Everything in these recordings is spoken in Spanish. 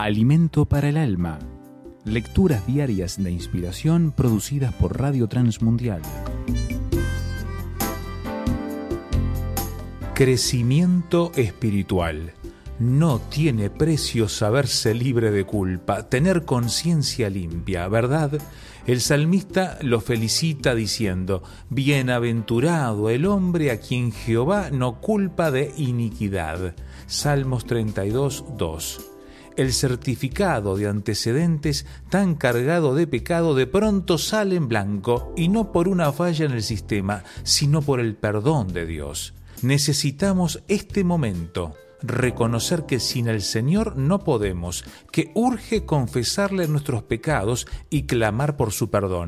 Alimento para el alma. Lecturas diarias de inspiración producidas por Radio Transmundial. Crecimiento espiritual. No tiene precio saberse libre de culpa, tener conciencia limpia, ¿verdad? El salmista lo felicita diciendo: bienaventurado el hombre a quien Jehová no culpa de iniquidad. Salmos 32, 2. El certificado de antecedentes tan cargado de pecado de pronto sale en blanco, y no por una falla en el sistema, sino por el perdón de Dios. Necesitamos este momento, reconocer que sin el Señor no podemos, que urge confesarle nuestros pecados y clamar por su perdón.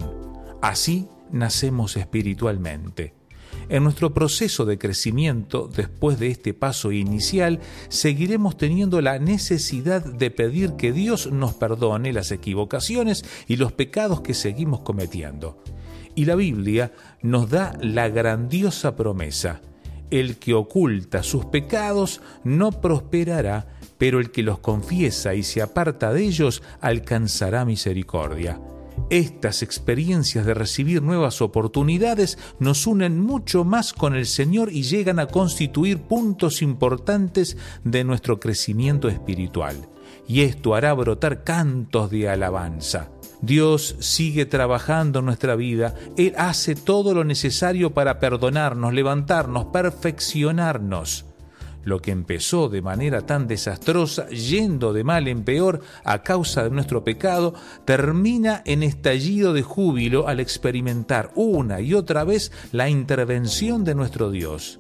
Así nacemos espiritualmente. En nuestro proceso de crecimiento, después de este paso inicial, seguiremos teniendo la necesidad de pedir que Dios nos perdone las equivocaciones y los pecados que seguimos cometiendo. Y la Biblia nos da la grandiosa promesa: el que oculta sus pecados no prosperará, pero el que los confiesa y se aparta de ellos alcanzará misericordia. Estas experiencias de recibir nuevas oportunidades nos unen mucho más con el Señor y llegan a constituir puntos importantes de nuestro crecimiento espiritual. Y esto hará brotar cantos de alabanza. Dios sigue trabajando en nuestra vida. Él hace todo lo necesario para perdonarnos, levantarnos, perfeccionarnos. Lo que empezó de manera tan desastrosa, yendo de mal en peor a causa de nuestro pecado, termina en estallido de júbilo al experimentar una y otra vez la intervención de nuestro Dios.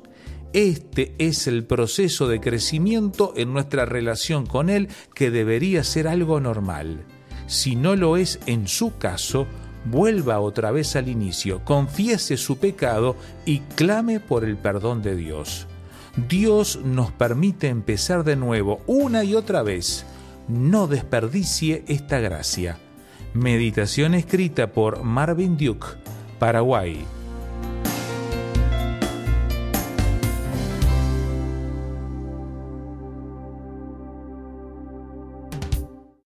Este es el proceso de crecimiento en nuestra relación con Él, que debería ser algo normal. Si no lo es en su caso, vuelva otra vez al inicio, confiese su pecado y clame por el perdón de Dios. Dios nos permite empezar de nuevo una y otra vez. No desperdicie esta gracia. Meditación escrita por Marvin Duke, Paraguay,